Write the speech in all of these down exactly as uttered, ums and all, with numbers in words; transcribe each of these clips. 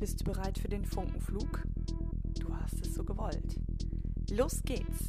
Bist du bereit für den Funkenflug? Du hast es so gewollt. Los geht's!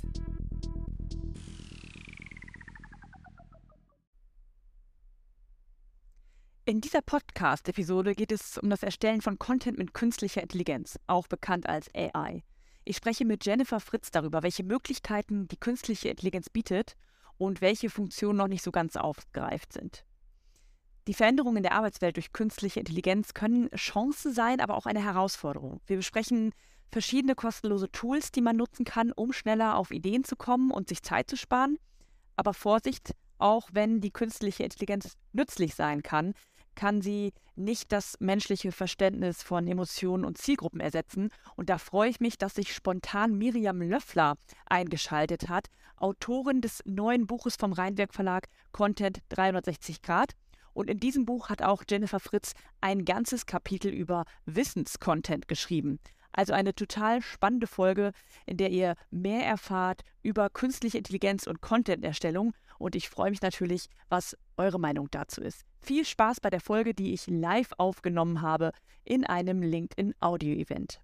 In dieser Podcast-Episode geht es um das Erstellen von Content mit künstlicher Intelligenz, auch bekannt als A I. Ich spreche mit Jennifer Fritz darüber, welche Möglichkeiten die künstliche Intelligenz bietet und welche Funktionen noch nicht so ganz aufgreift sind. Die Veränderungen in der Arbeitswelt durch künstliche Intelligenz können Chance sein, aber auch eine Herausforderung. Wir besprechen verschiedene kostenlose Tools, die man nutzen kann, um schneller auf Ideen zu kommen und sich Zeit zu sparen. Aber Vorsicht, auch wenn die künstliche Intelligenz nützlich sein kann, kann sie nicht das menschliche Verständnis von Emotionen und Zielgruppen ersetzen. Und da freue ich mich, dass sich spontan Miriam Löffler eingeschaltet hat, Autorin des neuen Buches vom Rheinwerk Verlag Content dreihundertsechzig Grad. Und in diesem Buch hat auch Jennifer Fritz ein ganzes Kapitel über Wissenscontent geschrieben. Also eine total spannende Folge, in der ihr mehr erfahrt über künstliche Intelligenz und Content-Erstellung. Und ich freue mich natürlich, was eure Meinung dazu ist. Viel Spaß bei der Folge, die ich live aufgenommen habe in einem LinkedIn-Audio-Event.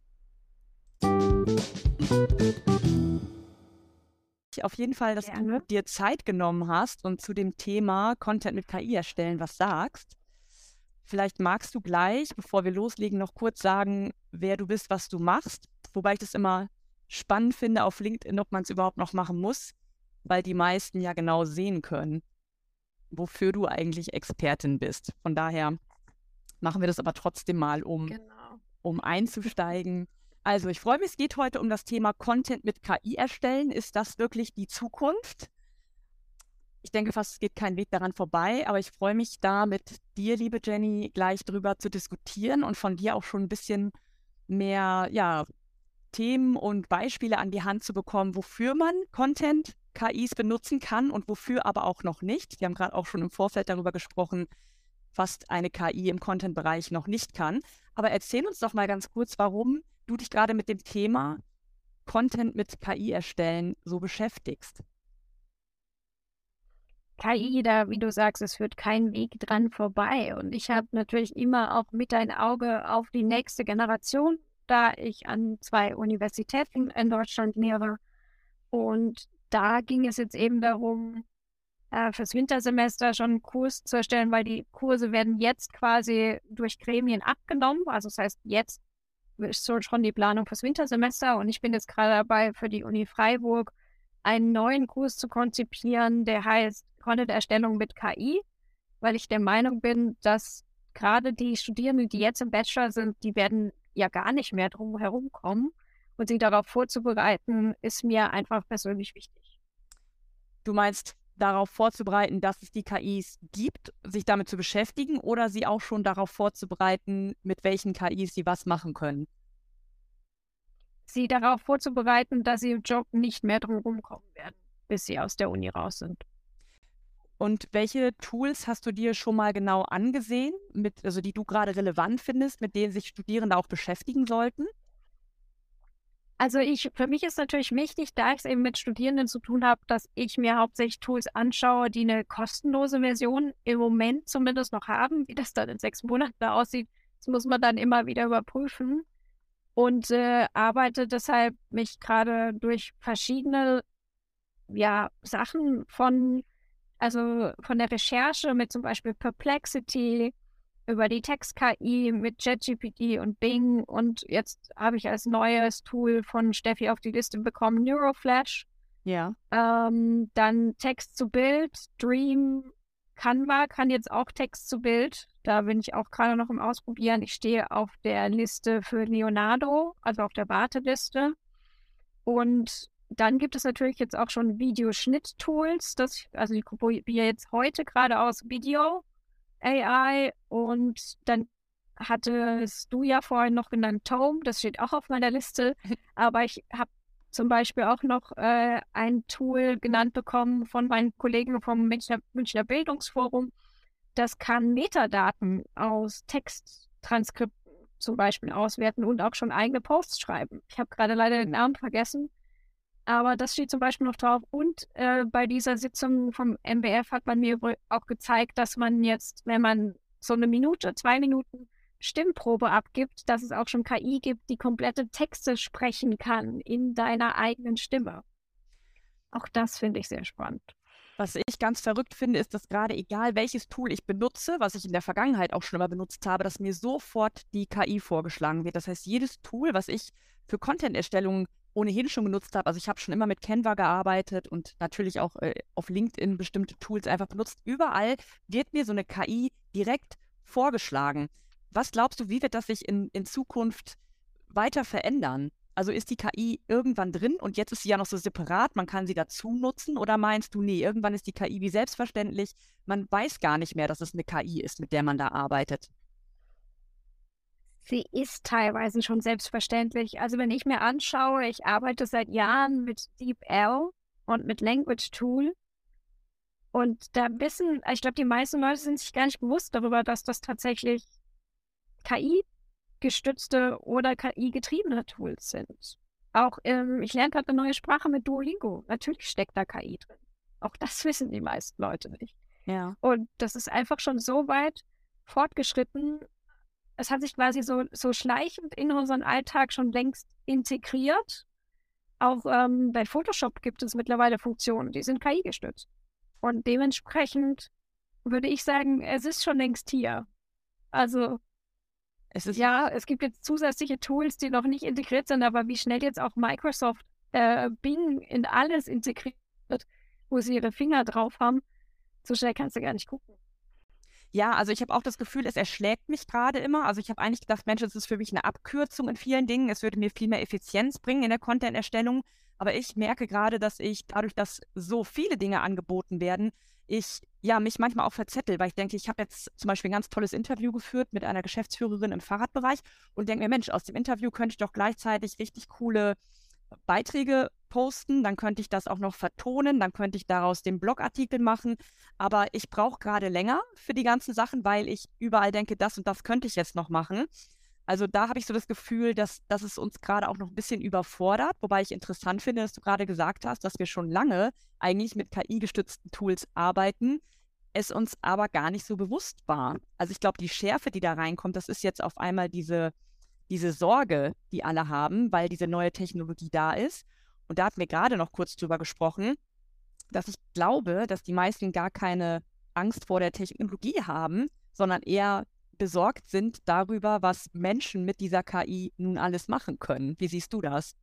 Auf jeden Fall, dass Gerne. du dir Zeit genommen hast und zu dem Thema Content mit K I erstellen was sagst. Vielleicht magst du gleich, bevor wir loslegen, noch kurz sagen, wer du bist, was du machst. Wobei ich das immer spannend finde auf LinkedIn, ob man es überhaupt noch machen muss, weil die meisten ja genau sehen können, wofür du eigentlich Expertin bist. Von daher machen wir das aber trotzdem mal, um, genau. um einzusteigen. Also ich freue mich, es geht heute um das Thema Content mit K I erstellen. Ist das wirklich die Zukunft? Ich denke fast, es geht kein Weg daran vorbei, aber ich freue mich da mit dir, liebe Jenny, gleich drüber zu diskutieren und von dir auch schon ein bisschen mehr ja, Themen und Beispiele an die Hand zu bekommen, wofür man Content K Is benutzen kann und wofür aber auch noch nicht. Wir haben gerade auch schon im Vorfeld darüber gesprochen, was eine K I im Content-Bereich noch nicht kann. Aber erzähl uns doch mal ganz kurz, warum du dich gerade mit dem Thema Content mit K I erstellen so beschäftigst. K I, da, wie du sagst, es führt kein Weg dran vorbei. Und ich habe natürlich immer auch mit ein Auge auf die nächste Generation, da ich an zwei Universitäten in Deutschland lehre. Und da ging es jetzt eben darum, äh, fürs Wintersemester schon einen Kurs zu erstellen, weil die Kurse werden jetzt quasi durch Gremien abgenommen. Also das heißt, jetzt ist so schon die Planung fürs Wintersemester. Und ich bin jetzt gerade dabei, für die Uni Freiburg einen neuen Kurs zu konzipieren, der heißt Content-Erstellung mit K I, weil ich der Meinung bin, dass gerade die Studierenden, die jetzt im Bachelor sind, die werden ja gar nicht mehr drum herum kommen. Und sie darauf vorzubereiten, ist mir einfach persönlich wichtig. Du meinst, darauf vorzubereiten, dass es die K Is gibt, sich damit zu beschäftigen oder sie auch schon darauf vorzubereiten, mit welchen K Is sie was machen können? Sie darauf vorzubereiten, dass sie im Job nicht mehr drum rumkommen werden, bis sie aus der Uni raus sind. Und welche Tools hast du dir schon mal genau angesehen, mit, also die du gerade relevant findest, mit denen sich Studierende auch beschäftigen sollten? Also ich, für mich ist natürlich wichtig, da ich es eben mit Studierenden zu tun habe, dass ich mir hauptsächlich Tools anschaue, die eine kostenlose Version im Moment zumindest noch haben. Wie das dann in sechs Monaten da aussieht, das muss man dann immer wieder überprüfen. Und äh, arbeite deshalb mich gerade durch verschiedene ja, Sachen von, also von der Recherche mit zum Beispiel Perplexity, über die Text-K I mit ChatGPT und Bing und jetzt habe ich als neues Tool von Steffi auf die Liste bekommen, Neuroflash. Ja. Ähm, dann Text zu Bild, Dream, Canva kann jetzt auch Text zu Bild. Da bin ich auch gerade noch im Ausprobieren. Ich stehe auf der Liste für Leonardo, also auf der Warteliste. Und dann gibt es natürlich jetzt auch schon Videoschnitt-Tools. Das, also ich probiere jetzt heute gerade aus Video A I und dann hattest du ja vorhin noch genannt Tome, das steht auch auf meiner Liste, aber ich habe zum Beispiel auch noch äh, ein Tool genannt bekommen von meinen Kollegen vom Münchner, Münchner Bildungsforum, das kann Metadaten aus Texttranskripten zum Beispiel auswerten und auch schon eigene Posts schreiben. Ich habe gerade leider den Namen vergessen, aber das steht zum Beispiel noch drauf. Und äh, bei dieser Sitzung vom M B F hat man mir auch gezeigt, dass man jetzt, wenn man so eine Minute, zwei Minuten Stimmprobe abgibt, dass es auch schon K I gibt, die komplette Texte sprechen kann in deiner eigenen Stimme. Auch das finde ich sehr spannend. Was ich ganz verrückt finde, ist, dass gerade egal welches Tool ich benutze, was ich in der Vergangenheit auch schon immer benutzt habe, dass mir sofort die K I vorgeschlagen wird. Das heißt, jedes Tool, was ich für Content-Erstellung ohnehin schon genutzt habe, also ich habe schon immer mit Canva gearbeitet und natürlich auch äh, auf LinkedIn bestimmte Tools einfach benutzt, überall wird mir so eine K I direkt vorgeschlagen. Was glaubst du, wie wird das sich in, in Zukunft weiter verändern? Also ist die K I irgendwann drin und jetzt ist sie ja noch so separat, man kann sie dazu nutzen, oder meinst du, nee, irgendwann ist die K I wie selbstverständlich, man weiß gar nicht mehr, dass es eine K I ist, mit der man da arbeitet? Sie ist teilweise schon selbstverständlich. Also wenn ich mir anschaue, ich arbeite seit Jahren mit DeepL und mit Language Tool und da wissen, ich glaube, die meisten Leute sind sich gar nicht bewusst darüber, dass das tatsächlich K I-gestützte oder K I-getriebene Tools sind. Auch ähm, ich lerne gerade eine neue Sprache mit Duolingo. Natürlich steckt da K I drin. Auch das wissen die meisten Leute nicht. Ja. Und das ist einfach schon so weit fortgeschritten. Es hat sich quasi so, so schleichend in unseren Alltag schon längst integriert. Auch ähm, bei Photoshop gibt es mittlerweile Funktionen, die sind K I-gestützt. Und dementsprechend würde ich sagen, es ist schon längst hier. Also Es ist ja, es gibt jetzt zusätzliche Tools, die noch nicht integriert sind, aber wie schnell jetzt auch Microsoft äh, Bing in alles integriert, wo sie ihre Finger drauf haben, so schnell kannst du gar nicht gucken. Ja, also ich habe auch das Gefühl, es erschlägt mich gerade immer. Also ich habe eigentlich gedacht, Mensch, es ist für mich eine Abkürzung in vielen Dingen. Es würde mir viel mehr Effizienz bringen in der Content-Erstellung. Aber ich merke gerade, dass ich dadurch, dass so viele Dinge angeboten werden, ich ja mich manchmal auch verzettel, weil ich denke, ich habe jetzt zum Beispiel ein ganz tolles Interview geführt mit einer Geschäftsführerin im Fahrradbereich und denke mir, Mensch, aus dem Interview könnte ich doch gleichzeitig richtig coole Beiträge posten, dann könnte ich das auch noch vertonen, dann könnte ich daraus den Blogartikel machen, aber ich brauche gerade länger für die ganzen Sachen, weil ich überall denke, das und das könnte ich jetzt noch machen. Also da habe ich so das Gefühl, dass, dass es uns gerade auch noch ein bisschen überfordert, wobei ich interessant finde, dass du gerade gesagt hast, dass wir schon lange eigentlich mit K I-gestützten Tools arbeiten, es uns aber gar nicht so bewusst war. Also ich glaube, die Schärfe, die da reinkommt, das ist jetzt auf einmal diese diese Sorge, die alle haben, weil diese neue Technologie da ist. Und da hatten wir gerade noch kurz drüber gesprochen, dass ich glaube, dass die meisten gar keine Angst vor der Technologie haben, sondern eher besorgt sind darüber, was Menschen mit dieser K I nun alles machen können. Wie siehst du das?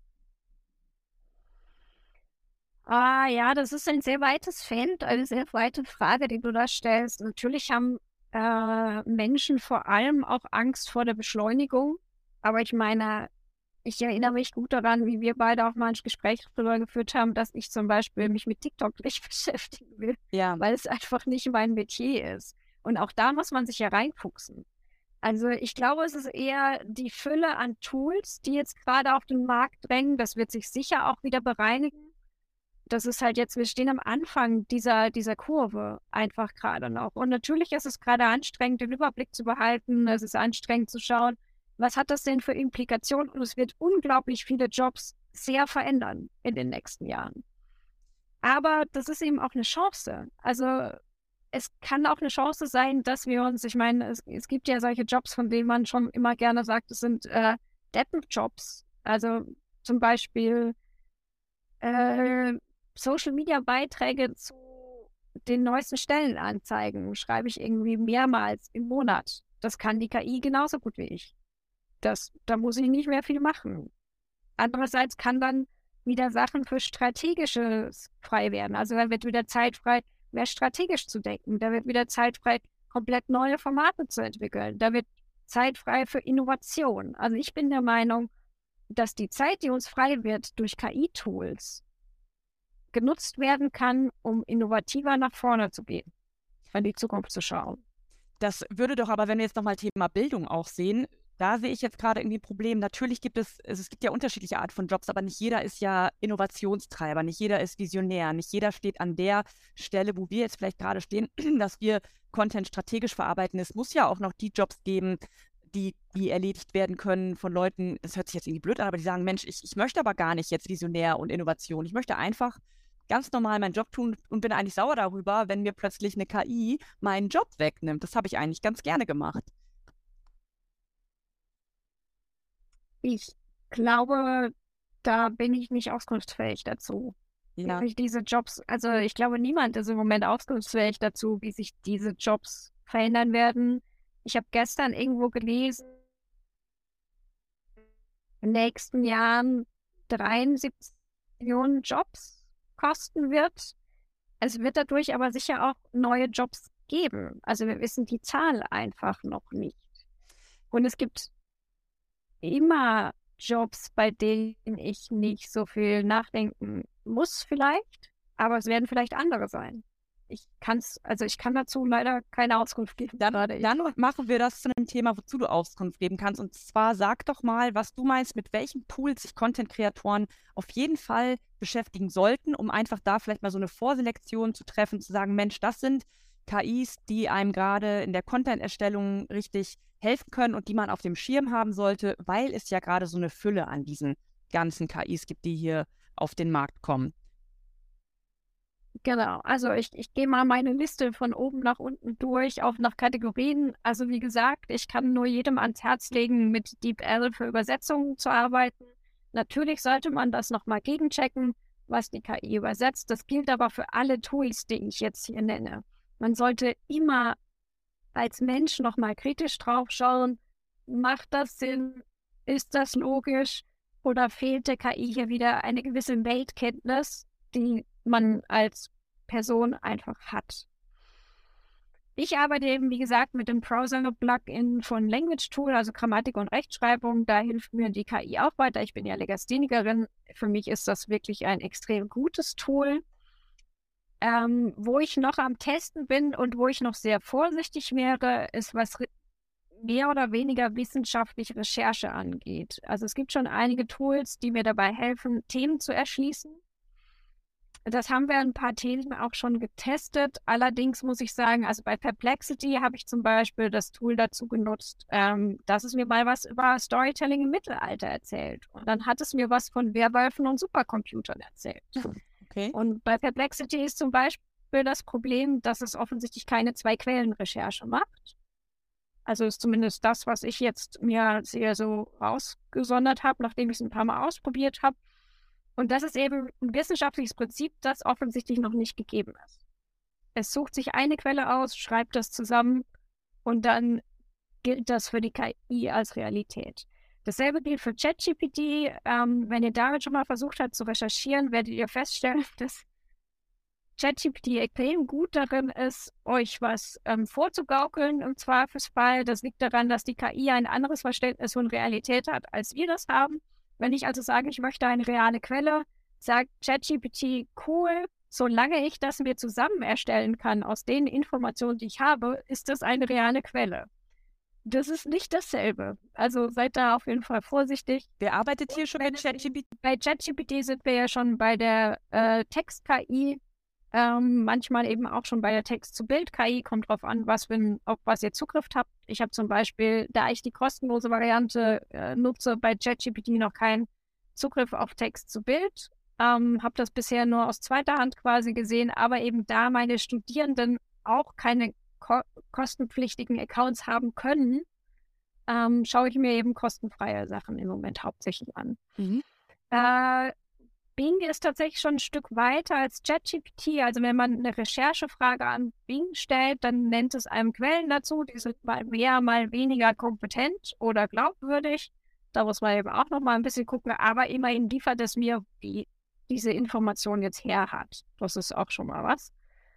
Ah ja, das ist ein sehr weites Feld, eine sehr weite Frage, die du da stellst. Natürlich haben äh, Menschen vor allem auch Angst vor der Beschleunigung. Aber ich meine, ich erinnere mich gut daran, wie wir beide auch mal ein Gespräch darüber geführt haben, dass ich zum Beispiel mich mit TikTok nicht beschäftigen will, Ja, weil es einfach nicht mein Metier ist. Und auch da muss man sich ja reinfuchsen. Also ich glaube, es ist eher die Fülle an Tools, die jetzt gerade auf den Markt drängen. Das wird sich sicher auch wieder bereinigen. Das ist halt jetzt, wir stehen am Anfang dieser, dieser Kurve einfach gerade noch. Und natürlich ist es gerade anstrengend, den Überblick zu behalten. Es ist anstrengend zu schauen, was hat das denn für Implikationen? Und es wird unglaublich viele Jobs sehr verändern in den nächsten Jahren. Aber das ist eben auch eine Chance. Also es kann auch eine Chance sein, dass wir uns, ich meine, es, es gibt ja solche Jobs, von denen man schon immer gerne sagt, es sind äh, Deppenjobs. Also zum Beispiel äh, Social-Media-Beiträge zu den neuesten Stellenanzeigen schreibe ich irgendwie mehrmals im Monat. Das kann die K I genauso gut wie ich. Das, da muss ich nicht mehr viel machen. Andererseits kann dann wieder Sachen für Strategisches frei werden. Also da wird wieder Zeit frei, mehr strategisch zu denken. Da wird wieder Zeit frei, komplett neue Formate zu entwickeln. Da wird Zeit frei für Innovation. Also ich bin der Meinung, dass die Zeit, die uns frei wird durch K I-Tools, genutzt werden kann, um innovativer nach vorne zu gehen, in die Zukunft zu schauen. das würde doch aber, wenn wir jetzt nochmal Thema Bildung auch sehen, da sehe ich jetzt gerade irgendwie ein Problem. Natürlich gibt es, also es gibt ja unterschiedliche Arten von Jobs, aber nicht jeder ist ja Innovationstreiber, nicht jeder ist Visionär, nicht jeder steht an der Stelle, wo wir jetzt vielleicht gerade stehen, dass wir Content strategisch verarbeiten. Es muss ja auch noch die Jobs geben, die, die erledigt werden können von Leuten, das hört sich jetzt irgendwie blöd an, aber die sagen, Mensch, ich, ich möchte aber gar nicht jetzt Visionär und Innovation. Ich möchte einfach ganz normal meinen Job tun und bin eigentlich sauer darüber, wenn mir plötzlich eine K I meinen Job wegnimmt. Das habe ich eigentlich ganz gerne gemacht. Ich glaube, da bin ich nicht auskunftsfähig dazu. Ja. Wie sich diese Jobs, also ich glaube, niemand ist im Moment auskunftsfähig dazu, wie sich diese Jobs verändern werden. Ich habe gestern irgendwo gelesen, in den nächsten Jahren dreiundsiebzig Millionen Jobs kosten wird. Es wird dadurch aber sicher auch neue Jobs geben. Also wir wissen die Zahl einfach noch nicht. Und es gibt immer Jobs, bei denen ich nicht so viel nachdenken muss vielleicht, aber es werden vielleicht andere sein. Ich kann's, also ich kann dazu leider keine Auskunft geben. Dann, gerade. dann machen wir das zu einem Thema, wozu du Auskunft geben kannst. Und zwar sag doch mal, was du meinst, mit welchen Tools sich Content-Kreatoren auf jeden Fall beschäftigen sollten, um einfach da vielleicht mal so eine Vorselektion zu treffen, zu sagen, Mensch, das sind K Is, die einem gerade in der Content-Erstellung richtig helfen können und die man auf dem Schirm haben sollte, weil es ja gerade so eine Fülle an diesen ganzen K Is gibt, die hier auf den Markt kommen. Genau, also ich, ich gehe mal meine Liste von oben nach unten durch, auch nach Kategorien. Also wie gesagt, ich kann nur jedem ans Herz legen, mit DeepL für Übersetzungen zu arbeiten. Natürlich sollte man das nochmal gegenchecken, was die K I übersetzt. Das gilt aber für alle Tools, die ich jetzt hier nenne. Man sollte immer als Mensch nochmal kritisch drauf schauen, macht das Sinn, ist das logisch oder fehlt der K I hier wieder eine gewisse Weltkenntnis, die man als Person einfach hat. Ich arbeite eben, wie gesagt, mit dem Browser-Plugin von Language Tool, also Grammatik und Rechtschreibung. Da hilft mir die K I auch weiter. Ich bin ja Legasthenikerin. Für mich ist das wirklich ein extrem gutes Tool. Ähm, wo ich noch am Testen bin und wo ich noch sehr vorsichtig wäre, ist, was mehr oder weniger wissenschaftliche Recherche angeht. Also es gibt schon einige Tools, die mir dabei helfen, Themen zu erschließen. Das haben wir ein paar Themen auch schon getestet. Allerdings muss ich sagen, also bei Perplexity habe ich zum Beispiel das Tool dazu genutzt, ähm, dass es mir mal was über Storytelling im Mittelalter erzählt. Und dann hat es mir was von Werwölfen und Supercomputern erzählt. Okay. Und bei Perplexity ist zum Beispiel das Problem, dass es offensichtlich keine Zwei-Quellen-Recherche macht. Also ist zumindest das, was ich jetzt mir sehr so rausgesondert habe, nachdem ich es ein paar Mal ausprobiert habe. Und das ist eben ein wissenschaftliches Prinzip, das offensichtlich noch nicht gegeben ist. Es sucht sich eine Quelle aus, schreibt das zusammen und dann gilt das für die K I als Realität. Dasselbe gilt für ChatGPT. Ähm, wenn ihr damit schon mal versucht habt zu recherchieren, werdet ihr feststellen, dass ChatGPT extrem gut darin ist, euch was ähm, vorzugaukeln im Zweifelsfall. Das liegt daran, dass die K I ein anderes Verständnis von Realität hat, als wir das haben. Wenn ich also sage, ich möchte eine reale Quelle, sagt ChatGPT, cool, solange ich das mir zusammen erstellen kann aus den Informationen, die ich habe, ist das eine reale Quelle. Das ist nicht dasselbe. Also seid da auf jeden Fall vorsichtig. Wer arbeitet hier schon mit ChatGPT? Bei ChatGPT sind wir ja schon bei der äh, Text-K I, ähm, manchmal eben auch schon bei der Text-zu-Bild-K I. Kommt drauf an, was wenn, auf was ihr Zugriff habt. Ich habe zum Beispiel, da ich die kostenlose Variante äh, nutze, bei ChatGPT noch keinen Zugriff auf Text-zu-Bild. Ähm, habe das bisher nur aus zweiter Hand quasi gesehen, aber eben da meine Studierenden auch keine ko- kostenpflichtigen Accounts haben können, ähm, schaue ich mir eben kostenfreie Sachen im Moment hauptsächlich an. Mhm. Äh, Bing ist tatsächlich schon ein Stück weiter als ChatGPT. Also wenn man eine Recherchefrage an Bing stellt, dann nennt es einem Quellen dazu. Die sind mal mehr, mal weniger kompetent oder glaubwürdig. Da muss man eben auch noch mal ein bisschen gucken. Aber immerhin liefert es mir, wie diese Information jetzt her hat. Das ist auch schon mal was.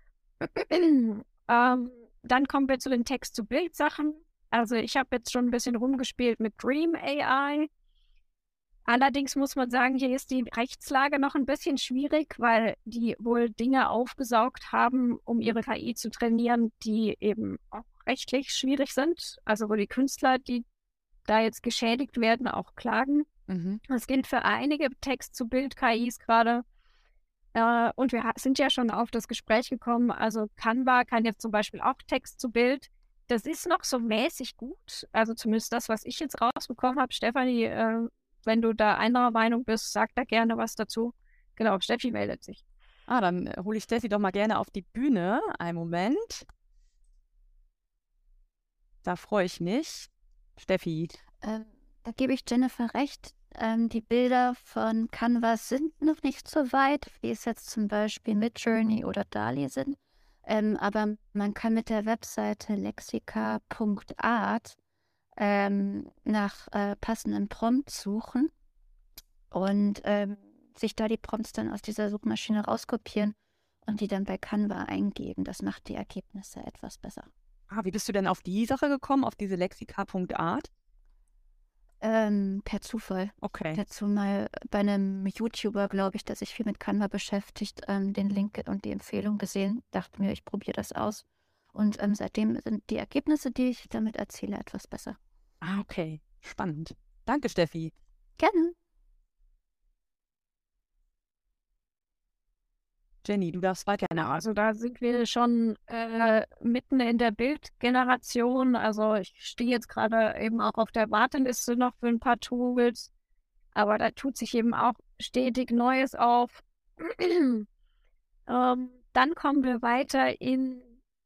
ähm, dann kommen wir zu den Text-zu-Bild-Sachen. Also ich habe jetzt schon ein bisschen rumgespielt mit Dream A I. Allerdings muss man sagen, hier ist die Rechtslage noch ein bisschen schwierig, weil die wohl Dinge aufgesaugt haben, um ihre K I zu trainieren, die eben auch rechtlich schwierig sind. Also wo die Künstler, die da jetzt geschädigt werden, auch klagen. Mhm. Das gilt für einige Text-zu-Bild-K Is gerade. Äh, und wir ha- sind ja schon auf das Gespräch gekommen. Also Canva kann jetzt zum Beispiel auch Text-zu-Bild. Das ist noch so mäßig gut. Also zumindest das, was ich jetzt rausbekommen habe. Stefanie, äh, wenn du da anderer Meinung bist, sag da gerne was dazu. Genau, Steffi meldet sich. Ah, dann äh, hole ich Steffi doch mal gerne auf die Bühne. Einen Moment. Da freue ich mich. Steffi. Ähm, Da gebe ich Jennifer recht. Ähm, die Bilder von Canva sind noch nicht so weit, wie es jetzt zum Beispiel Midjourney oder DALL-E sind. Ähm, aber man kann mit der Webseite lexika Punkt art ähm, nach äh, passenden Prompts suchen und ähm, sich da die Prompts dann aus dieser Suchmaschine rauskopieren und die dann bei Canva eingeben. Das macht die Ergebnisse etwas besser. Ah, wie bist du denn auf die Sache gekommen, auf diese lexika Punkt art? Ähm, per Zufall. Okay. Dazu mal bei einem YouTuber, glaube ich, der sich viel mit Canva beschäftigt, ähm, den Link und die Empfehlung gesehen. Dachte mir, ich probiere das aus. Und ähm, seitdem sind die Ergebnisse, die ich damit erziele, etwas besser. Ah, okay. Spannend. Danke, Steffi. Gerne. Jenny, du darfst weiter. Genau, also da sind wir schon äh, mitten in der Bildgeneration. Also ich stehe jetzt gerade eben auch auf der Warteliste noch für ein paar Tools, aber da tut sich eben auch stetig Neues auf. ähm, dann kommen wir weiter in,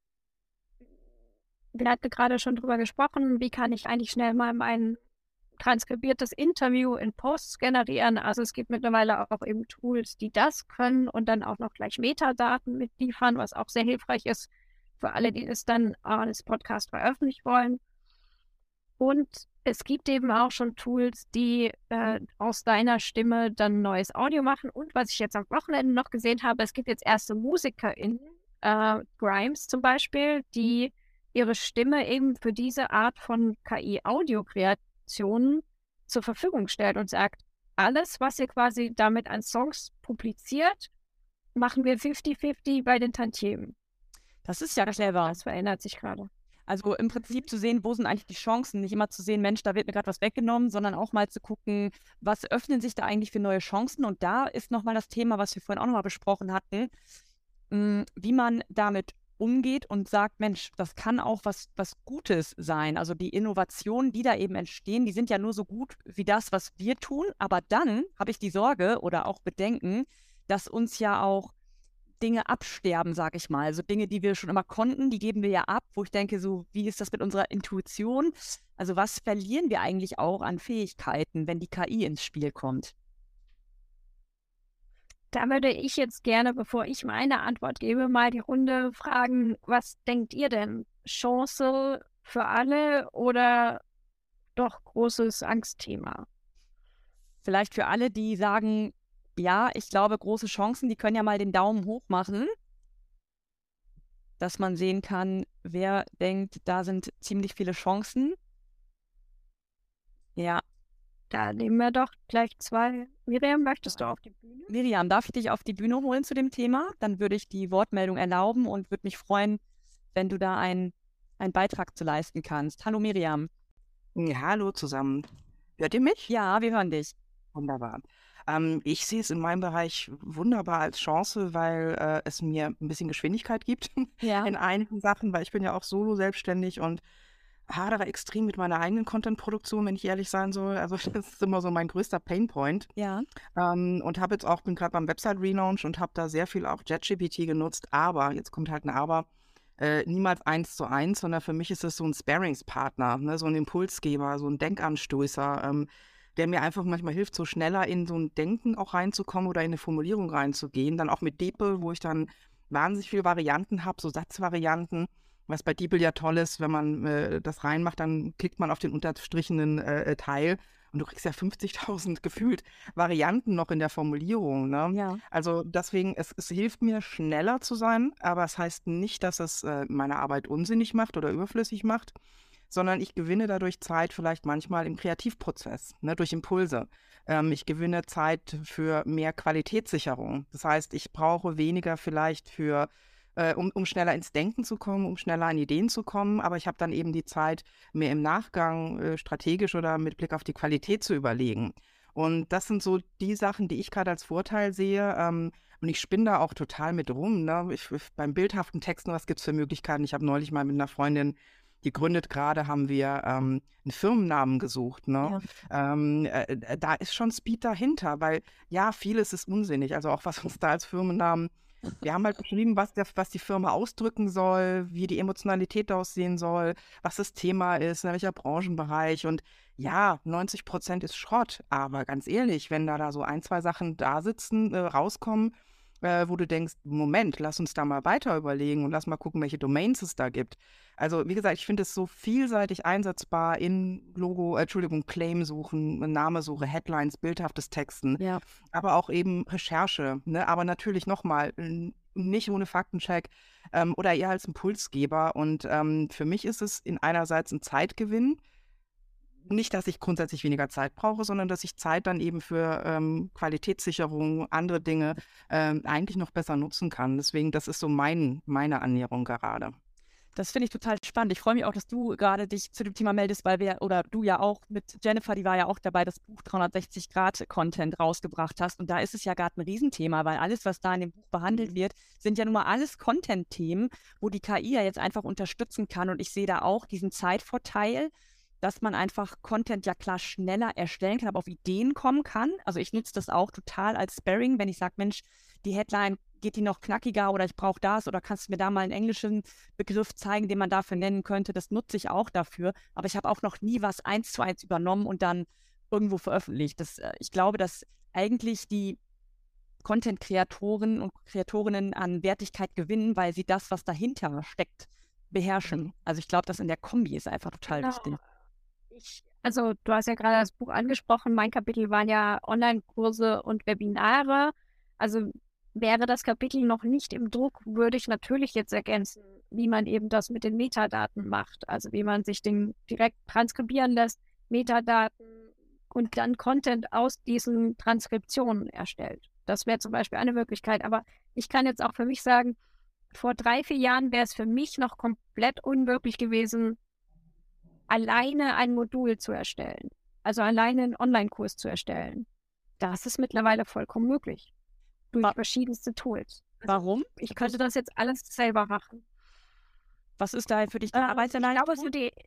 wir hatten gerade schon drüber gesprochen, wie kann ich eigentlich schnell mal mein transkribiertes Interview in Posts generieren. Also es gibt mittlerweile auch eben Tools, die das können und dann auch noch gleich Metadaten mitliefern, was auch sehr hilfreich ist für alle, die es dann als Podcast veröffentlichen wollen. Und es gibt eben auch schon Tools, die äh, aus deiner Stimme dann neues Audio machen. Und was ich jetzt am Wochenende noch gesehen habe, es gibt jetzt erste MusikerInnen, äh, Grimes zum Beispiel, die ihre Stimme eben für diese Art von K I-Audio-Kreation zur Verfügung stellt und sagt, alles, was ihr quasi damit an Songs publiziert, machen wir fünfzig fünfzig bei den Tantiemen. Das ist ja clever. Das verändert sich gerade. Also im Prinzip zu sehen, wo sind eigentlich die Chancen, nicht immer zu sehen, Mensch, da wird mir gerade was weggenommen, sondern auch mal zu gucken, was öffnen sich da eigentlich für neue Chancen. Und da ist nochmal das Thema, was wir vorhin auch nochmal besprochen hatten, wie man damit umgeht und sagt, Mensch, das kann auch was, was Gutes sein. Also die Innovationen, die da eben entstehen, die sind ja nur so gut wie das, was wir tun. Aber dann habe ich die Sorge oder auch Bedenken, dass uns ja auch Dinge absterben, sage ich mal. Also Dinge, die wir schon immer konnten, die geben wir ja ab, wo ich denke, so, wie ist das mit unserer Intuition? Also was verlieren wir eigentlich auch an Fähigkeiten, wenn die K I ins Spiel kommt? Da würde ich jetzt gerne, bevor ich meine Antwort gebe, mal die Runde fragen, was denkt ihr denn? Chance für alle oder doch großes Angstthema? Vielleicht für alle, die sagen, ja, ich glaube, große Chancen, die können ja mal den Daumen hoch machen, dass man sehen kann, wer denkt, da sind ziemlich viele Chancen. Ja. Da nehmen wir doch gleich zwei. Miriam, möchtest du auf die Bühne? Miriam, darf ich dich auf die Bühne holen zu dem Thema? Dann würde ich die Wortmeldung erlauben und würde mich freuen, wenn du da einen, einen Beitrag zu leisten kannst. Hallo Miriam. Ja, hallo zusammen. Hört ihr mich? Ja, wir hören dich. Wunderbar. Ähm, ich sehe es in meinem Bereich wunderbar als Chance, weil äh, es mir ein bisschen Geschwindigkeit gibt Ja. in einigen Sachen, weil ich bin ja auch solo selbstständig und hadere extrem mit meiner eigenen Content-Produktion, wenn ich ehrlich sein soll. Also das ist immer so mein größter Painpoint. Ja. Ähm, und habe jetzt auch, bin gerade beim Website-Relaunch und habe da sehr viel auch ChatGPT genutzt. Aber, jetzt kommt halt ein Aber, äh, niemals eins zu eins, sondern für mich ist es so ein Sparingspartner, ne? So ein Impulsgeber, so ein Denkanstoßer, ähm, der mir einfach manchmal hilft, so schneller in so ein Denken auch reinzukommen oder in eine Formulierung reinzugehen. Dann auch mit DeepL, wo ich dann wahnsinnig viele Varianten habe, so Satzvarianten. Was bei DeepL ja toll ist, wenn man äh, das reinmacht, dann klickt man auf den unterstrichenen äh, Teil und du kriegst ja fünfzigtausend gefühlt Varianten noch in der Formulierung. Ne? Ja. Also deswegen, es, es hilft mir, schneller zu sein, aber es heißt nicht, dass es äh, meine Arbeit unsinnig macht oder überflüssig macht, sondern ich gewinne dadurch Zeit vielleicht manchmal im Kreativprozess, ne, durch Impulse. Ähm, ich gewinne Zeit für mehr Qualitätssicherung. Das heißt, ich brauche weniger vielleicht für Äh, um, um schneller ins Denken zu kommen, um schneller an Ideen zu kommen. Aber ich habe dann eben die Zeit, mir im Nachgang äh, strategisch oder mit Blick auf die Qualität zu überlegen. Und das sind so die Sachen, die ich gerade als Vorteil sehe. Ähm, und ich spinne da auch total mit rum. Ne? Ich, ich, beim bildhaften Texten, was gibt es für Möglichkeiten? Ich habe neulich mal mit einer Freundin gegründet, gerade haben wir ähm, einen Firmennamen gesucht. Ne? Ja. Ähm, äh, da ist schon Speed dahinter, weil ja, vieles ist unsinnig. Also auch was uns da als Firmennamen Wir haben halt beschrieben, was, der, was die Firma ausdrücken soll, wie die Emotionalität aussehen soll, was das Thema ist, in welcher Branchenbereich. Und ja, neunzig Prozent ist Schrott. Aber ganz ehrlich, wenn da, da so ein, zwei Sachen da sitzen, äh, rauskommen, äh, wo du denkst, Moment, lass uns da mal weiter überlegen und lass mal gucken, welche Domains es da gibt. Also wie gesagt, ich finde es so vielseitig einsetzbar in Logo, äh, Entschuldigung, Claim-Suchen, Namesuche, Headlines, bildhaftes Texten, Ja. aber auch eben Recherche. Ne? Aber natürlich nochmal, nicht ohne Faktencheck ähm, oder eher als Impulsgeber. Und ähm, für mich ist es in einerseits ein Zeitgewinn. Nicht, dass ich grundsätzlich weniger Zeit brauche, sondern dass ich Zeit dann eben für ähm, Qualitätssicherung, andere Dinge ähm, eigentlich noch besser nutzen kann. Deswegen, das ist so mein, meine Annäherung gerade. Das finde ich total spannend. Ich freue mich auch, dass du gerade dich zu dem Thema meldest, weil wir, oder du ja auch mit Jennifer, die war ja auch dabei, das Buch dreihundertsechzig Grad Content rausgebracht hast. Und da ist es ja gerade ein Riesenthema, weil alles, was da in dem Buch behandelt wird, sind ja nun mal alles Content-Themen, wo die K I ja jetzt einfach unterstützen kann. Und ich sehe da auch diesen Zeitvorteil, dass man einfach Content ja klar schneller erstellen kann, aber auf Ideen kommen kann. Also ich nutze das auch total als Sparring, wenn ich sage, Mensch, die Headline, geht die noch knackiger oder ich brauche das oder kannst du mir da mal einen englischen Begriff zeigen, den man dafür nennen könnte. Das nutze ich auch dafür, aber ich habe auch noch nie was eins zu eins übernommen und dann irgendwo veröffentlicht. Das, äh, ich glaube, dass eigentlich die Content-Kreatoren und Kreatorinnen an Wertigkeit gewinnen, weil sie das, was dahinter steckt, beherrschen. Also ich glaube, das in der Kombi ist einfach total Genau. wichtig. Ich, also du hast ja gerade das Buch angesprochen. Mein Kapitel waren ja Online-Kurse und Webinare. Also wäre das Kapitel noch nicht im Druck, würde ich natürlich jetzt ergänzen, wie man eben das mit den Metadaten macht. Also wie man sich den direkt transkribieren lässt, Metadaten und dann Content aus diesen Transkriptionen erstellt. Das wäre zum Beispiel eine Möglichkeit. Aber ich kann jetzt auch für mich sagen, vor drei, vier Jahren wäre es für mich noch komplett unmöglich gewesen, alleine ein Modul zu erstellen. Also alleine einen Online-Kurs zu erstellen. Das ist mittlerweile vollkommen möglich. Durch Wa- verschiedenste Tools. Also Warum? ich könnte das jetzt alles selber machen. Was ist da für dich die Ähm, ich Arbeitserleichterung? glaube, so die,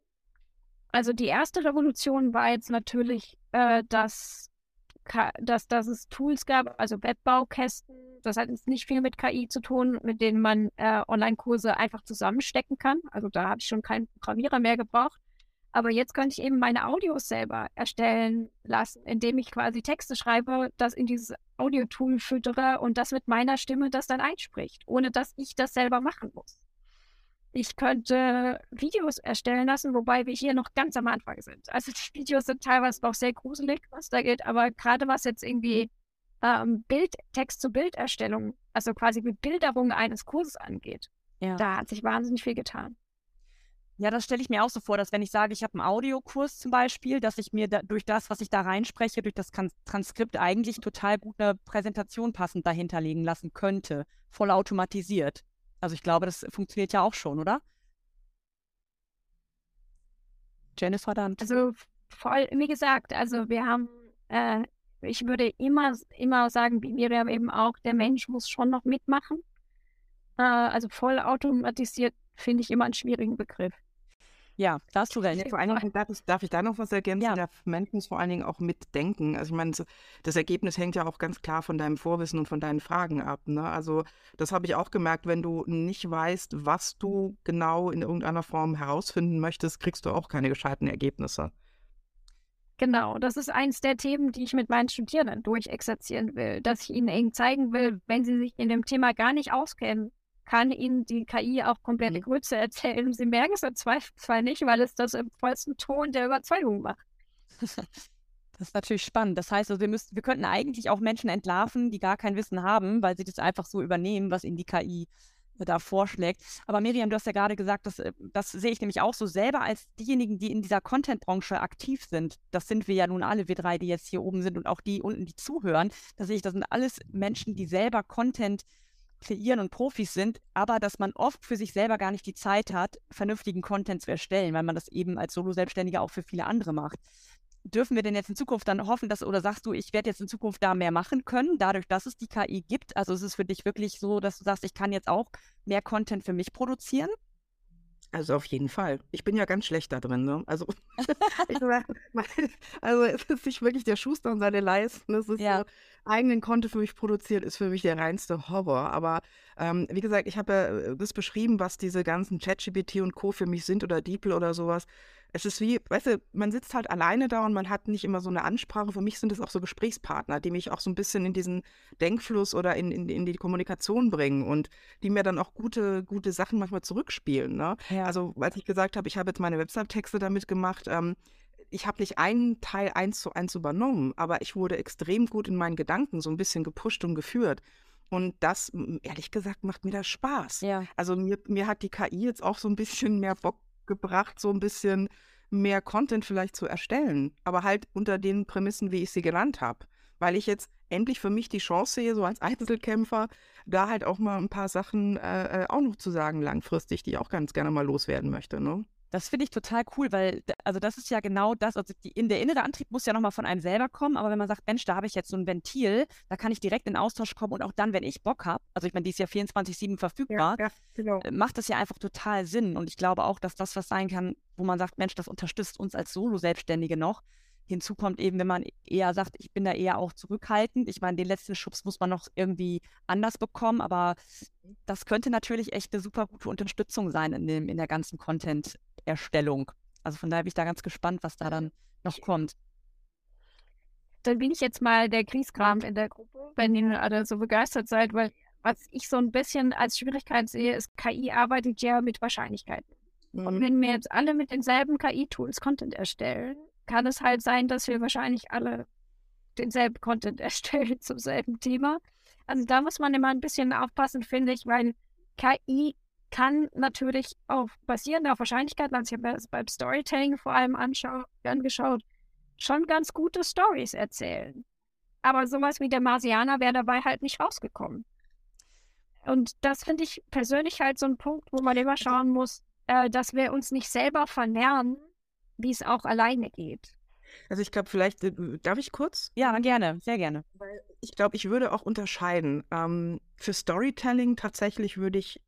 also die erste Revolution war jetzt natürlich, äh, dass, Ka- dass, dass es Tools gab, also Webbaukästen. Das hat jetzt nicht viel mit K I zu tun, mit denen man äh, Online-Kurse einfach zusammenstecken kann. Also da habe ich schon keinen Programmierer mehr gebraucht. Aber jetzt könnte ich eben meine Audios selber erstellen lassen, indem ich quasi Texte schreibe, das in dieses Audio-Tool füttere und das mit meiner Stimme das dann einspricht, ohne dass ich das selber machen muss. Ich könnte Videos erstellen lassen, wobei wir hier noch ganz am Anfang sind. Also die Videos sind teilweise noch sehr gruselig, was da geht, aber gerade was jetzt irgendwie ähm, Bild, Text-zu-Bild-Erstellung, also quasi Bebilderung eines Kurses angeht, Ja. da hat sich wahnsinnig viel getan. Ja, das stelle ich mir auch so vor, dass wenn ich sage, ich habe einen Audiokurs zum Beispiel, dass ich mir da, durch das, was ich da reinspreche, durch das Trans- Transkript eigentlich total gut eine Präsentation passend dahinterlegen lassen könnte, voll automatisiert. Also ich glaube, das funktioniert ja auch schon, oder? Jennifer dann. Also voll, wie gesagt, also wir haben, äh, ich würde immer, immer sagen, wie Miriam eben auch, der Mensch muss schon noch mitmachen. Äh, also voll automatisiert finde ich immer einen schwierigen Begriff. Ja, da hast du Ja, recht. vor allen Dingen, darf ich, darf ich da noch was ergänzen? Ja. Der Mensch muss vor allen Dingen auch mitdenken. Also ich meine, so- das Ergebnis hängt ja auch ganz klar von deinem Vorwissen und von deinen Fragen ab. Ne? Also das habe ich auch gemerkt, wenn du nicht weißt, was du genau in irgendeiner Form herausfinden möchtest, kriegst du auch keine gescheiten Ergebnisse. Genau, das ist eins der Themen, die ich mit meinen Studierenden durchexerzieren will, dass ich ihnen eben zeigen will, wenn sie sich in dem Thema gar nicht auskennen, kann ihnen die K I auch komplette Grütze erzählen. Sie merken es im Zweifelsfall nicht, weil es das im vollsten Ton der Überzeugung macht. Das ist natürlich spannend. Das heißt, also wir, müssten, wir könnten eigentlich auch Menschen entlarven, die gar kein Wissen haben, weil sie das einfach so übernehmen, was ihnen die K I da vorschlägt. Aber Miriam, du hast ja gerade gesagt, dass, äh, das sehe ich nämlich auch so selber als diejenigen, die in dieser Content-Branche aktiv sind. Das sind wir ja nun alle, wir drei, die jetzt hier oben sind und auch die unten, die zuhören. Da sehe ich, das sind alles Menschen, die selber Content kreieren und Profis sind, aber dass man oft für sich selber gar nicht die Zeit hat, vernünftigen Content zu erstellen, weil man das eben als Solo-Selbstständiger auch für viele andere macht. Dürfen wir denn jetzt in Zukunft dann hoffen, dass, oder sagst du, ich werde jetzt in Zukunft da mehr machen können, dadurch, dass es die K I gibt? Also ist es für dich wirklich so, dass du sagst, ich kann jetzt auch mehr Content für mich produzieren? Also auf jeden Fall. Ich bin ja ganz schlecht da drin. Ne? Also, ich sag, mein- also es ist nicht wirklich der Schuster und seine Leisten. Es ist Ja. so, eigenen Content für mich produziert, ist für mich der reinste Horror. Aber ähm, wie gesagt, ich habe ja das beschrieben, was diese ganzen ChatGPT und Co. für mich sind oder DeepL oder sowas. Es ist wie, weißt du, man sitzt halt alleine da und man hat nicht immer so eine Ansprache. Für mich sind es auch so Gesprächspartner, die mich auch so ein bisschen in diesen Denkfluss oder in, in, in die Kommunikation bringen und die mir dann auch gute, gute Sachen manchmal zurückspielen. Ne? Ja. Also, als ich gesagt habe, ich habe jetzt meine Website-Texte damit gemacht, ähm, ich habe nicht einen Teil eins zu eins übernommen, aber ich wurde extrem gut in meinen Gedanken so ein bisschen gepusht und geführt. Und das, m, ehrlich gesagt, macht mir das Spaß. Ja. Also mir, mir hat die K I jetzt auch so ein bisschen mehr Bock gebracht, so ein bisschen mehr Content vielleicht zu erstellen, aber halt unter den Prämissen, wie ich sie genannt habe. Weil ich jetzt endlich für mich die Chance sehe, so als Einzelkämpfer, da halt auch mal ein paar Sachen äh, äh, auch noch zu sagen langfristig, die ich auch ganz gerne mal loswerden möchte, ne? Das finde ich total cool, weil, d- also das ist ja genau das, also die, in der innere Antrieb muss ja nochmal von einem selber kommen, aber wenn man sagt, Mensch, da habe ich jetzt so ein Ventil, da kann ich direkt in Austausch kommen und auch dann, wenn ich Bock habe, also ich meine, die ist ja vierundzwanzig sieben verfügbar, ja, genau. äh, macht das ja einfach total Sinn und ich glaube auch, dass das was sein kann, wo man sagt, Mensch, das unterstützt uns als Solo-Selbstständige noch. Hinzu kommt eben, wenn man eher sagt, ich bin da eher auch zurückhaltend. Ich meine, den letzten Schubs muss man noch irgendwie anders bekommen, aber das könnte natürlich echt eine super gute Unterstützung sein in, dem, in der ganzen Content-Erstellung. Also von daher bin ich da ganz gespannt, was da dann noch kommt. Dann bin ich jetzt mal der Griesgram in der Gruppe, wenn ihr alle so begeistert seid, weil was ich so ein bisschen als Schwierigkeit sehe, ist, K I arbeitet ja mit Wahrscheinlichkeiten. Und Mhm. wenn wir jetzt alle mit denselben K I-Tools Content erstellen, kann es halt sein, dass wir wahrscheinlich alle denselben Content erstellen zum selben Thema. Also da muss man immer ein bisschen aufpassen, finde ich, weil K I kann natürlich auch basierend auf Wahrscheinlichkeiten, also ich habe mir das beim Storytelling vor allem anschau angeschaut, schon ganz gute Stories erzählen. Aber sowas wie der Marsianer wäre dabei halt nicht rausgekommen. Und das finde ich persönlich halt so ein Punkt, wo man immer schauen muss, äh, dass wir uns nicht selber verlernen, wie es auch alleine geht. Also ich glaube, vielleicht, äh, darf ich kurz? Ja, gerne, sehr gerne. Ich glaube, ich würde auch unterscheiden. Ähm, für Storytelling tatsächlich würde ich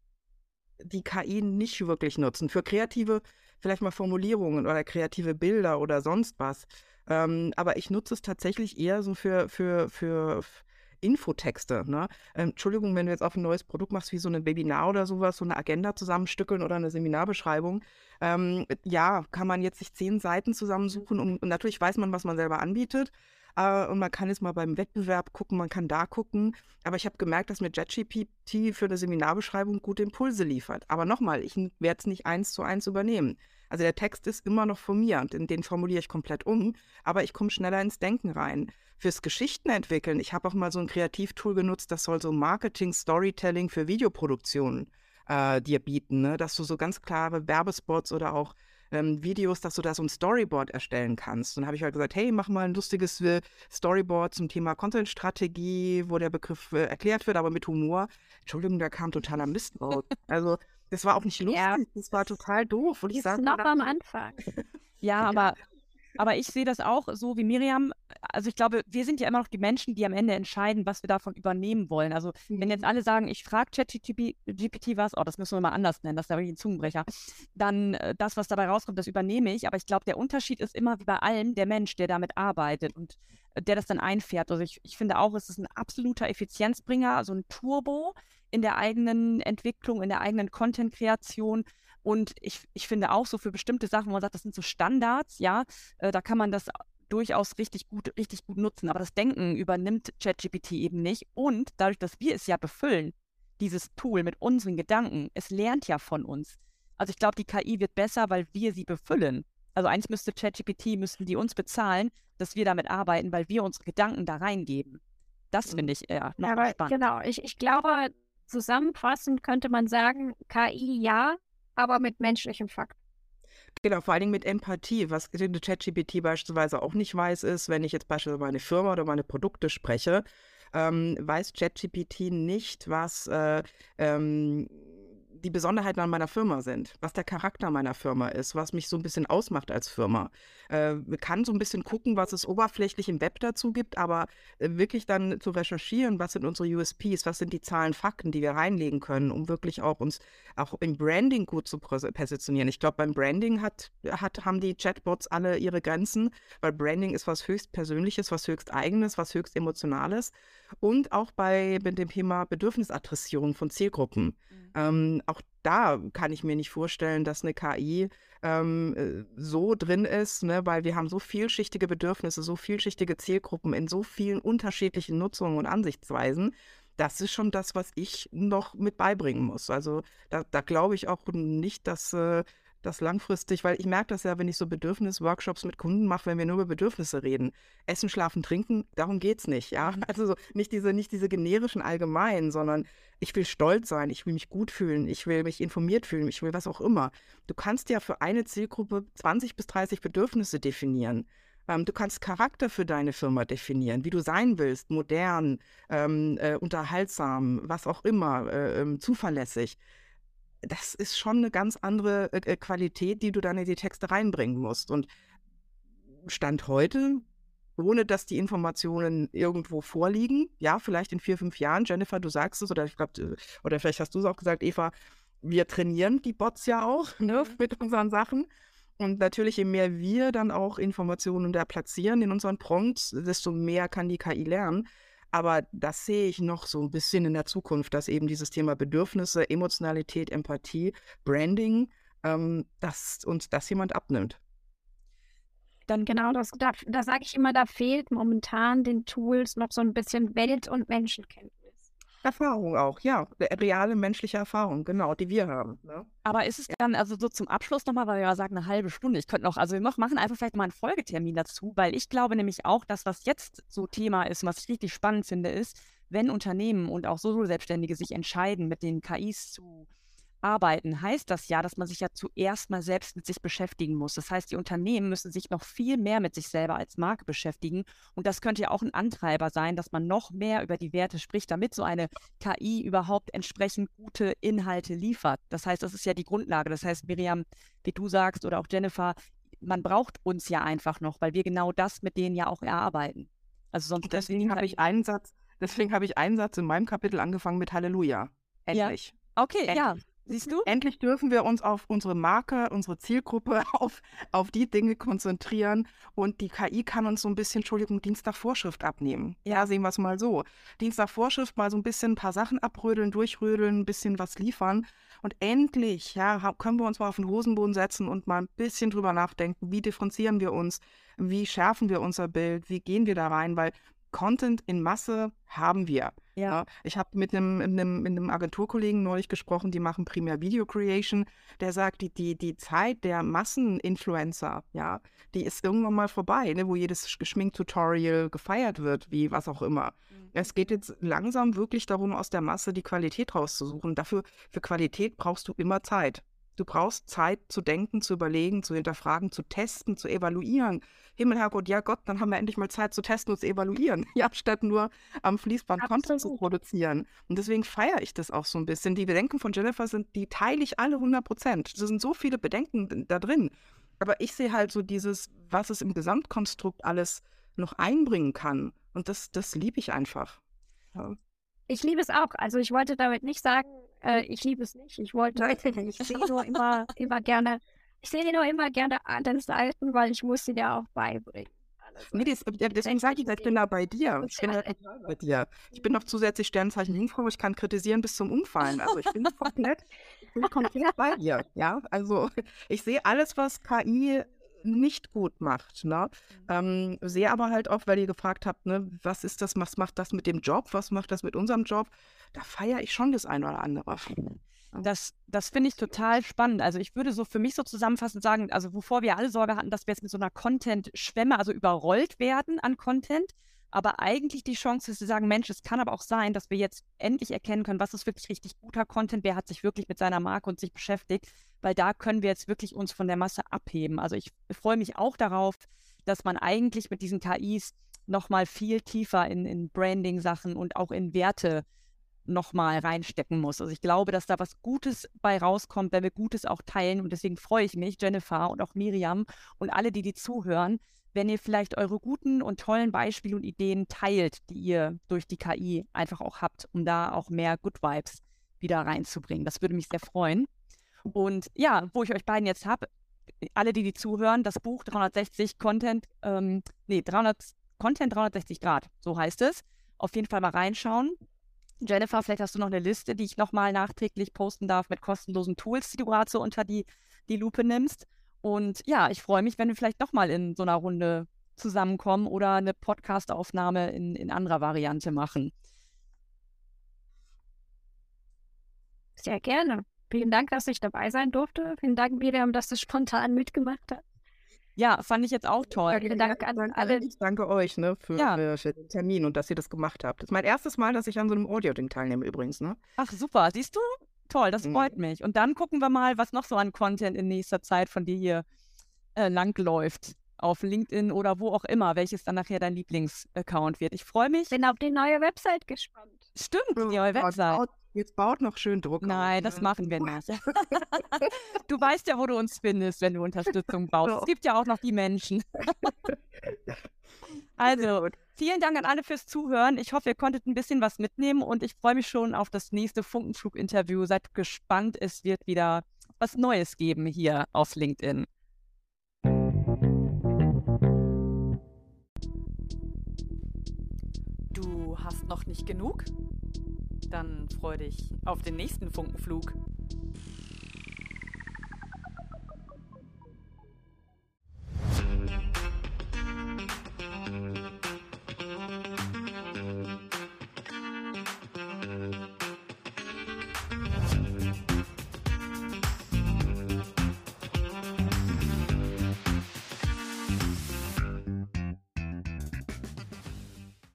die K I nicht wirklich nutzen. Für kreative, vielleicht mal Formulierungen oder kreative Bilder oder sonst was. Ähm, aber ich nutze es tatsächlich eher so für, für, für Infotexte. Ne? Ähm, Entschuldigung, wenn du jetzt auf ein neues Produkt machst, wie so ein Webinar oder sowas, so eine Agenda zusammenstückeln oder eine Seminarbeschreibung. Ähm, ja, kann man jetzt sich zehn Seiten zusammensuchen und, und natürlich weiß man, was man selber anbietet. Äh, und man kann jetzt mal beim Wettbewerb gucken, man kann da gucken. Aber ich habe gemerkt, dass mir ChatGPT für eine Seminarbeschreibung gute Impulse liefert. Aber nochmal, ich werde es nicht eins zu eins übernehmen. Also der Text ist immer noch von mir und den, den formuliere ich komplett um, aber ich komme schneller ins Denken rein. Fürs Geschichten entwickeln, ich habe auch mal so ein Kreativtool genutzt, das soll so Marketing, Storytelling für Videoproduktionen äh, dir bieten, ne? Dass du so ganz klare Werbespots oder auch ähm, Videos, dass du da so ein Storyboard erstellen kannst. Und dann habe ich halt gesagt, hey, mach mal ein lustiges äh, Storyboard zum Thema Content-Strategie, wo der Begriff äh, erklärt wird, aber mit Humor. Entschuldigung, da kam totaler Mist raus. Also das war auch nicht lustig, Ja. das war total doof. Und ich Ist sage noch am Anfang. Ja, aber, aber ich sehe das auch so wie Miriam. Also ich glaube, wir sind ja immer noch die Menschen, die am Ende entscheiden, was wir davon übernehmen wollen. Also wenn jetzt alle sagen, ich frage ChatGPT was, oh, das müssen wir mal anders nennen, das ist ja wirklich ein Zungenbrecher, dann äh, das, was dabei rauskommt, das übernehme ich. Aber ich glaube, der Unterschied ist immer wie bei allem der Mensch, der damit arbeitet und äh, der das dann einfährt. Also ich, ich finde auch, es ist ein absoluter Effizienzbringer, also ein Turbo in der eigenen Entwicklung, in der eigenen Content-Kreation. Und ich, ich finde auch so für bestimmte Sachen, wo man sagt, das sind so Standards, ja, äh, da kann man das durchaus richtig gut, richtig gut nutzen. Aber das Denken übernimmt ChatGPT eben nicht. Und dadurch, dass wir es ja befüllen, dieses Tool mit unseren Gedanken, es lernt ja von uns. Also ich glaube, die K I wird besser, weil wir sie befüllen. Also eins müsste ChatGPT, müssten die uns bezahlen, dass wir damit arbeiten, weil wir unsere Gedanken da reingeben. Das finde ich ja noch Aber spannend. genau, ich, ich glaube, zusammenfassend könnte man sagen, K I ja, aber mit menschlichem Fakt. Genau, vor allen Dingen mit Empathie. Was ChatGPT beispielsweise auch nicht weiß, ist, wenn ich jetzt beispielsweise meine Firma oder meine Produkte spreche, ähm, weiß ChatGPT nicht, was äh, ähm, die Besonderheiten an meiner Firma sind, was der Charakter meiner Firma ist, was mich so ein bisschen ausmacht als Firma. Äh, man kann so ein bisschen gucken, was es oberflächlich im Web dazu gibt, aber äh, wirklich dann zu recherchieren, was sind unsere U S Ps, was sind die Zahlen, Fakten, die wir reinlegen können, um wirklich auch uns auch im Branding gut zu positionieren. Ich glaube, beim Branding hat, hat, haben die Chatbots alle ihre Grenzen, weil Branding ist was höchst Persönliches, was höchst Eigenes, was höchst Emotionales. Und auch bei, bei dem Thema Bedürfnisadressierung von Zielgruppen. Mhm. Ähm, auch da kann ich mir nicht vorstellen, dass eine K I ähm, so drin ist, ne, weil wir haben so vielschichtige Bedürfnisse, so vielschichtige Zielgruppen in so vielen unterschiedlichen Nutzungen und Ansichtsweisen. Das ist schon das, was ich noch mit beibringen muss. Also da, da glaube ich auch nicht, dass äh, das langfristig, weil ich merke das ja, wenn ich so Bedürfnisworkshops mit Kunden mache, wenn wir nur über Bedürfnisse reden. Essen, schlafen, trinken, darum geht es nicht. Ja? Also so, nicht, diese, nicht diese generischen allgemeinen, sondern ich will stolz sein, ich will mich gut fühlen, ich will mich informiert fühlen, ich will was auch immer. Du kannst ja für eine Zielgruppe zwanzig bis dreißig Bedürfnisse definieren. Ähm, du kannst Charakter für deine Firma definieren, wie du sein willst, modern, ähm, äh, unterhaltsam, was auch immer, äh, äh, zuverlässig. Das ist schon eine ganz andere äh, Qualität, die du dann in die Texte reinbringen musst. Und Stand heute, ohne dass die Informationen irgendwo vorliegen, ja, vielleicht in vier, fünf Jahren, Jennifer, du sagst es, oder ich glaube, oder vielleicht hast du es auch gesagt, Eva, wir trainieren die Bots ja auch, ne, mit unseren Sachen. Und natürlich, je mehr wir dann auch Informationen da platzieren in unseren Prompts, desto mehr kann die K I lernen. Aber das sehe ich noch so ein bisschen in der Zukunft, dass eben dieses Thema Bedürfnisse, Emotionalität, Empathie, Branding, ähm, dass uns das jemand abnimmt. Dann genau, das, da, da sage ich immer, da fehlt momentan den Tools noch so ein bisschen Welt- und Menschenkenntnis. Erfahrung auch, ja. Reale menschliche Erfahrung, genau, die wir haben. Ne? Aber ist es dann, also so zum Abschluss nochmal, weil wir ja sagen, eine halbe Stunde, ich könnte noch, also wir machen einfach vielleicht mal einen Folgetermin dazu, weil ich glaube nämlich auch, dass was jetzt so Thema ist, was ich richtig spannend finde, ist, wenn Unternehmen und auch Solo-Selbstständige sich entscheiden, mit den K Is zu arbeiten, heißt das ja, dass man sich ja zuerst mal selbst mit sich beschäftigen muss. Das heißt, die Unternehmen müssen sich noch viel mehr mit sich selber als Marke beschäftigen. Und das könnte ja auch ein Antreiber sein, dass man noch mehr über die Werte spricht, damit so eine K I überhaupt entsprechend gute Inhalte liefert. Das heißt, das ist ja die Grundlage. Das heißt, Miriam, wie du sagst, oder auch Jennifer, man braucht uns ja einfach noch, weil wir genau das mit denen ja auch erarbeiten. Also sonst deswegen habe ich einen Satz, deswegen habe ich einen Satz in meinem Kapitel angefangen mit Halleluja. Endlich. Ja. Okay, Endlich. ja. Siehst du? Endlich dürfen wir uns auf unsere Marke, unsere Zielgruppe, auf, auf die Dinge konzentrieren. Und die K I kann uns so ein bisschen, Entschuldigung, Dienst nach Vorschrift abnehmen. Ja, sehen wir es mal so. Dienst nach Vorschrift mal so ein bisschen ein paar Sachen abrödeln, durchrödeln, ein bisschen was liefern. Und endlich, ja, können wir uns mal auf den Hosenboden setzen und mal ein bisschen drüber nachdenken, wie differenzieren wir uns, wie schärfen wir unser Bild, wie gehen wir da rein, weil Content in Masse haben wir. Ja. Ja, ich habe mit einem, einem, mit einem Agenturkollegen neulich gesprochen, die machen primär Video Creation, der sagt, die, die, die Zeit der Masseninfluencer, ja, die ist irgendwann mal vorbei, ne, wo jedes Geschmink-Tutorial gefeiert wird, wie was auch immer. Mhm. Es geht jetzt langsam wirklich darum, aus der Masse die Qualität rauszusuchen. Dafür, für Qualität brauchst du immer Zeit. Du brauchst Zeit zu denken, zu überlegen, zu hinterfragen, zu testen, zu evaluieren. Himmel, Herrgott, ja Gott, dann haben wir endlich mal Zeit zu testen und zu evaluieren, ja, statt nur am Fließband Absolut. Content zu produzieren. Und deswegen feiere ich das auch so ein bisschen. Die Bedenken von Jennifer sind, die teile ich alle hundert Prozent. Es sind so viele Bedenken da drin. Aber ich sehe halt so dieses, was es im Gesamtkonstrukt alles noch einbringen kann. Und das, das liebe ich einfach. Ja. Ich liebe es auch. Also ich wollte damit nicht sagen, äh, ich liebe es nicht. Ich wollte, ich sehe nur immer, immer gerne, ich sehe nur immer gerne andere Seiten, weil ich muss sie dir auch beibringen. Nee, das, deswegen sage ich, ich bin da bei dir. Ich bin da bei dir. Ich bin noch zusätzlich Sternzeichen Jungfrau, ich kann kritisieren bis zum Umfallen. Also ich bin komplett, ich bin komplett bei dir. Ja, also ich sehe alles, was K I nicht gut macht. Ne? Ähm, sehe aber halt auch, weil ihr gefragt habt, ne, was ist das, was macht das mit dem Job, was macht das mit unserem Job? Da feiere ich schon das eine oder andere. Das, das finde ich total spannend. Also ich würde so für mich so zusammenfassend sagen, also wovor wir alle Sorge hatten, dass wir jetzt mit so einer Content-Schwemme, also überrollt werden an Content, aber eigentlich die Chance ist zu sagen, Mensch, es kann aber auch sein, dass wir jetzt endlich erkennen können, was ist wirklich richtig guter Content, wer hat sich wirklich mit seiner Marke und sich beschäftigt, weil da können wir jetzt wirklich uns von der Masse abheben. Also ich freue mich auch darauf, dass man eigentlich mit diesen K Is nochmal viel tiefer in, in Branding-Sachen und auch in Werte nochmal reinstecken muss. Also ich glaube, dass da was Gutes bei rauskommt, wenn wir Gutes auch teilen. Und deswegen freue ich mich, Jennifer und auch Miriam und alle, die die zuhören, wenn ihr vielleicht eure guten und tollen Beispiele und Ideen teilt, die ihr durch die K I einfach auch habt, um da auch mehr Good Vibes wieder reinzubringen. Das würde mich sehr freuen. Und ja, wo ich euch beiden jetzt habe, alle, die die zuhören, das Buch dreihundertsechzig Content, ähm, nee, dreihundert, Content dreihundertsechzig Grad, so heißt es. Auf jeden Fall mal reinschauen. Jennifer, vielleicht hast du noch eine Liste, die ich nochmal nachträglich posten darf mit kostenlosen Tools, die du gerade so unter die, die Lupe nimmst. Und ja, ich freue mich, wenn wir vielleicht nochmal in so einer Runde zusammenkommen oder eine Podcast-Aufnahme in, in anderer Variante machen. Sehr gerne. Vielen Dank, dass ich dabei sein durfte. Vielen Dank, Miriam, dass du spontan mitgemacht hast. Ja, fand ich jetzt auch toll. Vielen Dank an alle. Ich danke euch ne, für, Ja. für, für den Termin und dass ihr das gemacht habt. Das ist mein erstes Mal, dass ich an so einem Audio-Ding teilnehme übrigens. Ne? Ach, super. Siehst du? Toll, das Mhm. freut mich. Und dann gucken wir mal, was noch so an Content in nächster Zeit von dir hier äh, langläuft. Auf LinkedIn oder wo auch immer, welches dann nachher dein Lieblingsaccount wird. Ich freue mich. Bin auf die neue Website gespannt. Stimmt, die neue Jetzt Website. baut, jetzt baut noch schön Druck Nein, auf, das ne? machen wir nicht. Du weißt ja, wo du uns findest, wenn du Unterstützung brauchst. Es gibt ja auch noch die Menschen. Also, vielen Dank an alle fürs Zuhören. Ich hoffe, ihr konntet ein bisschen was mitnehmen und ich freue mich schon auf das nächste Funkenflug-Interview. Seid gespannt, es wird wieder was Neues geben hier auf LinkedIn. Du hast noch nicht genug? Dann freu dich auf den nächsten Funkenflug.